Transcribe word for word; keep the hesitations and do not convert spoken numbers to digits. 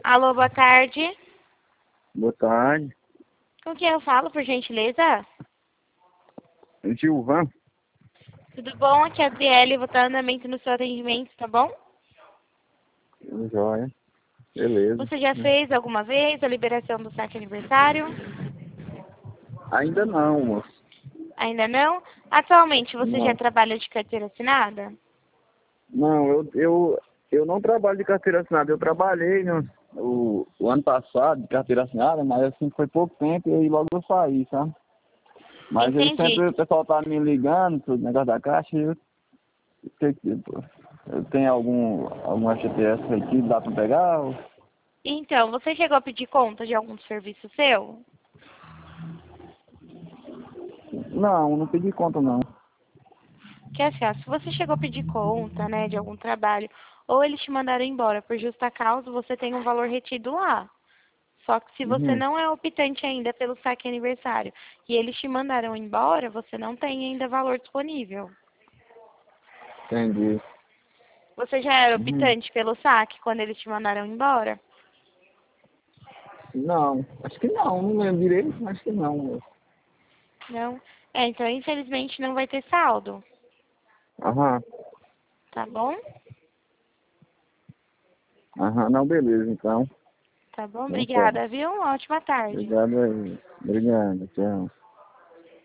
Alô, boa tarde. Boa tarde. Com quem eu falo, por gentileza? Gilvan? Tudo bom? Aqui é a Adriele, vou estar andamento no seu atendimento, tá bom? Joia. Beleza. Você já fez alguma vez a liberação do saque aniversário? Ainda não, moço. Ainda não? Atualmente, você já Não. trabalha de carteira assinada? Não, eu, eu, eu não trabalho de carteira assinada. Eu trabalhei no, o, o ano passado de carteira assinada, mas assim foi pouco tempo e aí logo eu saí, sabe? Mas aí Entendi. sempre o pessoal tá me ligando pro negócio da caixa e eu, eu, eu, eu tenho algum, algum F G T S aqui, dá pra pegar? Ou... Então, você chegou a pedir conta de algum serviço seu? Não, não pedi conta não. Que assim, ó, se você chegou a pedir conta, né, de algum trabalho, ou eles te mandaram embora por justa causa, você tem um valor retido lá. Só que se você Uhum. não é optante ainda pelo saque aniversário e eles te mandaram embora, você não tem ainda valor disponível. Entendi. Você já era Uhum. optante pelo saque quando eles te mandaram embora? Não, acho que não, não lembro direito, mas acho que não, moço. Não? É, então infelizmente não vai ter saldo, Aham. tá bom? Aham, não, beleza, então. Tá bom? Então tá. Obrigada, viu? Uma ótima tarde. Obrigado aí. Obrigado, tchau.